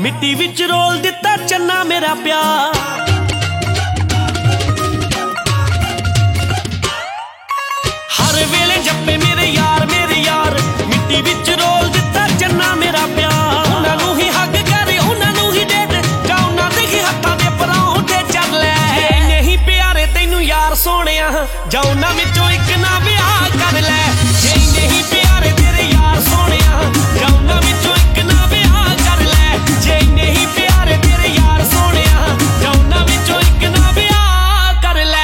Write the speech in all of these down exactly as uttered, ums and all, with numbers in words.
ਮਿੱਟੀ ਵਿੱਚ ਰੋਲ ਦਿੱਤਾ ਚੰਨਾ ਮੇਰਾ ਪਿਆਰ। ਹਰ ਵੇਲੇ ਜੱਪੇ ਮੇਰੇ ਯਾਰ ਮੇਰੇ ਯਾਰ, ਮਿੱਟੀ ਵਿੱਚ ਰੋਲ ਦਿੱਤਾ ਚੰਨਾ ਮੇਰਾ ਪਿਆਰ। ਉਹਨਾਂ ਨੂੰ ਹੀ ਹੱਗ ਕਰ, ਉਹਨਾਂ ਨੂੰ ਹੀ ਡੇਟ, ਜਾਂ ਉਹਨਾਂ ਦੇ ਹੀ ਹੱਥਾਂ ਦੇ ਪਰੌਂਠੇ ਚੱਲ ਲੈ। ਜੇ ਨਹੀਂ ਪਿਆਰੇ ਤੈਨੂੰ ਯਾਰ ਸੋਹਣਿਆ, ਜਾਂ ਉਹਨਾਂ ਵਿੱਚੋਂ ਇੱਕ ਨਾ ਵਿਆਹ ਕਰ ਲੈ। ਜੇ ਨਹੀਂ ਪਿਆਰੇ ਤੇਰੇ ਯਾਰ ਸੋਹਣਿਆ, ਜਾਂ ਉਹਨਾਂ ਵਿੱਚੋਂ ਇੱਕ ਨਾ ਵਿਆਹ ਕਰ ਲੈ। ਜੇ ਨਹੀਂ ਪਿਆਰੇ ਤੇਰੇ ਯਾਰ ਸੋਹਣਿਆ, ਜਾਂ ਉਹਨਾਂ ਵਿੱਚੋਂ ਇੱਕ ਨਾ ਵਿਆਹ ਕਰ ਲੈ।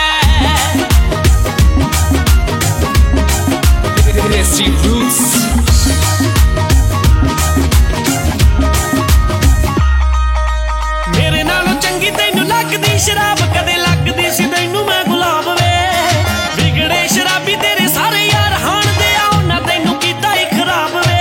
Desi Roots ਮੇਰੇ ਨਾਲੋਂ ਚੰਗੀ ਤੈਨੂੰ ਲੱਗਦੀ ਸ਼ਰਾਬ, ਕਦੇ ਲੱਗਦੀ ਸੀ ਤੈਨੂੰ ਮੈਂ ਗੁਲਾਬ ਵੇ। ਵਿਗੜੇ ਸ਼ਰਾਬੀ ਤੇਰੇ ਸਾਰੇ ਯਾਰ ਹਾਣਦੇ ਆ, ਉਹਨਾਂ ਤੈਨੂੰ ਕੀਤਾ ਹੀ ਖਰਾਬ ਵੇ।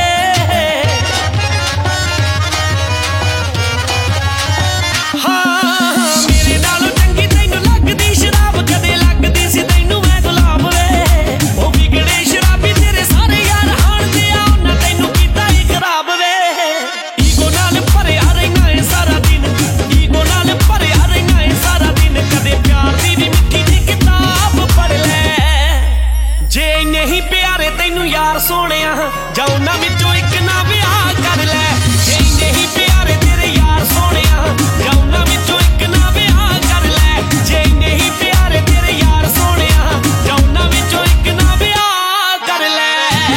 ਹਾਂ ਮੇਰੇ ਨਾਲੋਂ ਚੰਗੀ ਤੈਨੂੰ ਲੱਗਦੀ ਸ਼ਰਾਬ, ਕਦੇ ਲੱਗਦੀ ਸੀ ਤੈਨੂੰ ਮੈਂ ਗੁਲਾਬ ਵੇ। ਉਹ ਵਿਗੜੇ ਸ਼ਰਾਬੀ ਤੇਰੇ ਸਾਰੇ ਯਾਰ ਹਾਣਦੇ ਆ, ਉਹਨਾਂ ਤੈਨੂੰ ਕੀਤਾ ਹੀ ਖਰਾਬ ਵੇ। ਈਗੋ ਨਾਲ ਭਰਿਆ ਰਹਿਣਾ ਏ ਸਾਰਾ ਦਿਨ, ਈਗੋ ਨਾਲ ਭਰਿਆ ਰਹਿਣਾ ਏ ਸਾਰਾ ਦਿਨ। ਕਦੇ ਪਿਆਰ ਦੀ ਵੀ ਮਿੱਠੀ ਜਿਹੀ ਕਿਤਾਬ ਪੜ੍ਹ ਲੈ। ਜੇ ਨਹੀਂ ਪਿਆਰੇ ਤੈਨੂੰ ਯਾਰ ਸੋਹਣਿਆ, ਜਾਂ ਉਹਨਾਂ ਵਿੱਚੋਂ ਇੱਕ ਨਾ ਵਿਆਹ ਕਰ ਲੈ। ਜੇ ਨਹੀਂ ਪਿਆਰੇ ਤੇਰੇ ਯਾਰ ਸੋਹਣਿਆ, ਜਾਂ ਉਹਨਾਂ ਵਿੱਚੋਂ ਇੱਕ ਨਾ ਵਿਆਹ ਕਰ ਲੈ। ਜੇ ਨਹੀਂ ਪਿਆਰੇ ਤੇਰੇ ਯਾਰ ਸੋਹਣਿਆ, ਜਾਂ ਉਹਨਾਂ ਵਿੱਚੋਂ ਇੱਕ ਨਾ ਵਿਆਹ ਕਰ ਲੈ।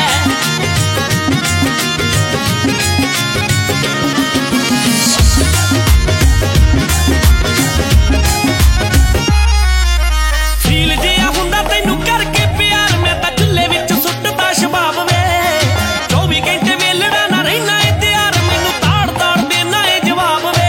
ਫੀਲ ਜਿਹਾ ਹੁੰਦਾ ਤੈਨੂੰ ਕਰਕੇ ਪਿਆਰ, ਮੈਂ ਤਾਂ ਚੁੱਲ੍ਹੇ ਵਿੱਚ ਸੁੱਟਦਾ ਸ਼ਬਾਬ ਵੇ। ਚੌਵੀ ਘੰਟੇ ਵੇਲਣਾ ਨਾ ਰਹਿਣਾ ਏ ਤਿਆਰ, ਮੈਨੂੰ ਤਾੜ ਤਾੜ ਦੇਣਾ ਏ ਜਵਾਬ ਵੇ।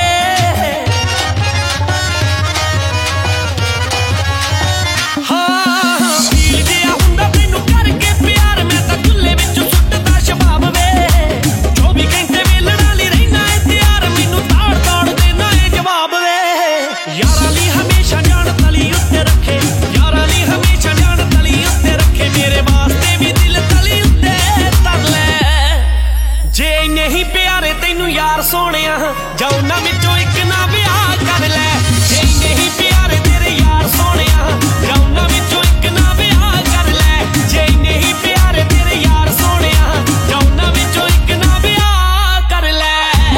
ਹਾਂ ਫੀਲ ਜਿਹਾ ਹੁੰਦਾ ਤੈਨੂੰ ਕਰਕੇ ਪਿਆਰ, ਮੈਂ ਤਾਂ ਚੁੱਲ੍ਹੇ ਵਿੱਚ ਸੁੱਟਦਾ ਸ਼ਬਾਬ ਵੇ। ਚੌਵੀ ਘੰਟੇ ਵੇਲਣਾ ਲਈ ਰਹਿਣਾ ਏ ਤਿਆਰ, ਮੈਨੂੰ ਤਾੜ ਤਾੜ ਦੇਣਾ ਏ ਜਵਾਬ ਵੇ। ਯਾਰਾਂ ਲਈ ਹਮੇਸ਼ਾ ਜਾਨ ਤਲੀ ਉੱਤੇ ਰੱਖੇ, ਯਾਰਾਂ ਲਈ ਹਮੇਸ਼ਾ ਜਾਨ ਤਲੀ ਉੱਤੇ ਰੱਖੇ। ਮੇਰੇ ਵਾਸਤੇ ਵੀ ਦਿਲ ਤਲੀ ਉੱਤੇ ਧਰ ਲੈ। ਜੇ ਨਹੀਂ ਪਿਆਰੇ ਤੈਨੂੰ ਯਾਰ ਸੋਹਣਿਆ, ਜਾਂ ਉਹਨਾਂ ਵਿੱਚੋਂ ਇੱਕ ਨਾ ਵਿਆਹ ਕਰ ਲੈ। ਜੇ ਨਹੀਂ ਪਿਆਰੇ ਤੇਰੇ ਯਾਰ ਸੋਹਣਿਆ, ਜਾਂ ਉਹਨਾਂ ਵਿੱਚੋਂ ਇੱਕ ਨਾ ਵਿਆਹ ਕਰ ਲੈ। ਜੇ ਨਹੀਂ ਪਿਆਰੇ ਤੇਰੇ ਯਾਰ ਸੋਹਣਿਆ, ਜਾਂ ਉਹਨਾਂ ਵਿੱਚੋਂ ਇੱਕ ਨਾ ਵਿਆਹ ਕਰ ਲੈ।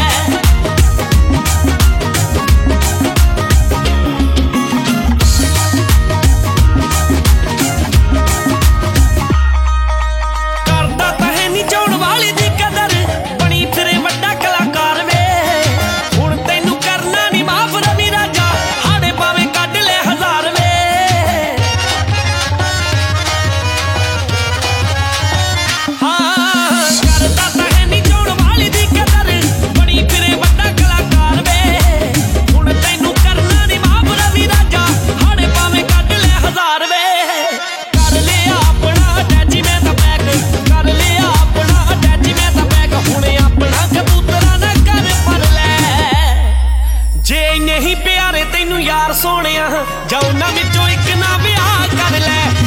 ਕਰਦਾ ਤਾਂ ਹੈ ਨੀ ਚਾਹੁਣ ਵਾਲੇ ਦੀ ਕਦਰ, ਬਣੀ ਫਿਰੇ ਵੱਡਾ ਕਲਾਕਾਰ ਵੇ। ਹੁਣ ਤੈਨੂੰ ਕਰਨਾ ਨੀ ਮਾਫ਼ ਰਵੀ ਰਾਜਾ, ਹਾੜੇ ਭਾਵੇਂ ਕੱਢ ਲੈ ਹਜ਼ਾਰ ਵੇ। ਹਾਂ ਕਰਦਾ ਤਾਂ ਹੈ ਨੀ ਚਾਹੁਣ ਵਾਲੇ ਦੀ ਕਦਰ, ਬਣੀ ਫਿਰੇ ਵੱਡਾ ਕਲਾਕਾਰ ਵੇ। ਹੁਣ ਤੈਨੂੰ ਕਰਨਾ ਨੀ ਮਾਫ਼ ਰਵੀ ਰਾਜਾ, ਹਾੜੇ ਭਾਵੇਂ ਕੱਢ ਲੈ ਹਜ਼ਾਰ ਵੇ। ਕਰ ਲਿਆ ਆਪਣਾ ਅਟੈਚਮੈਂਟ ਦਾ ਪੈਕ, ਕਰ ਲਿਆ ਆਪਣਾ ਅਟੈਚਮੈਂਟ ਦਾ ਪੈਕ। ਹੁਣ ਆਪਣਾ ਕਬੂਤਰਾਂ ਦਾ ਘਰ ਭਰ ਲੈ। ਜੇ ਨਹੀਂ ਪਿਆਰੇ ਤੈਨੂੰ ਯਾਰ ਸੋਹਣਿਆ, ਜਾਂ ਉਹਨਾਂ ਵਿੱਚੋਂ ਇੱਕ ਨਾ ਵਿਆਹ ਕਰ ਲੈ।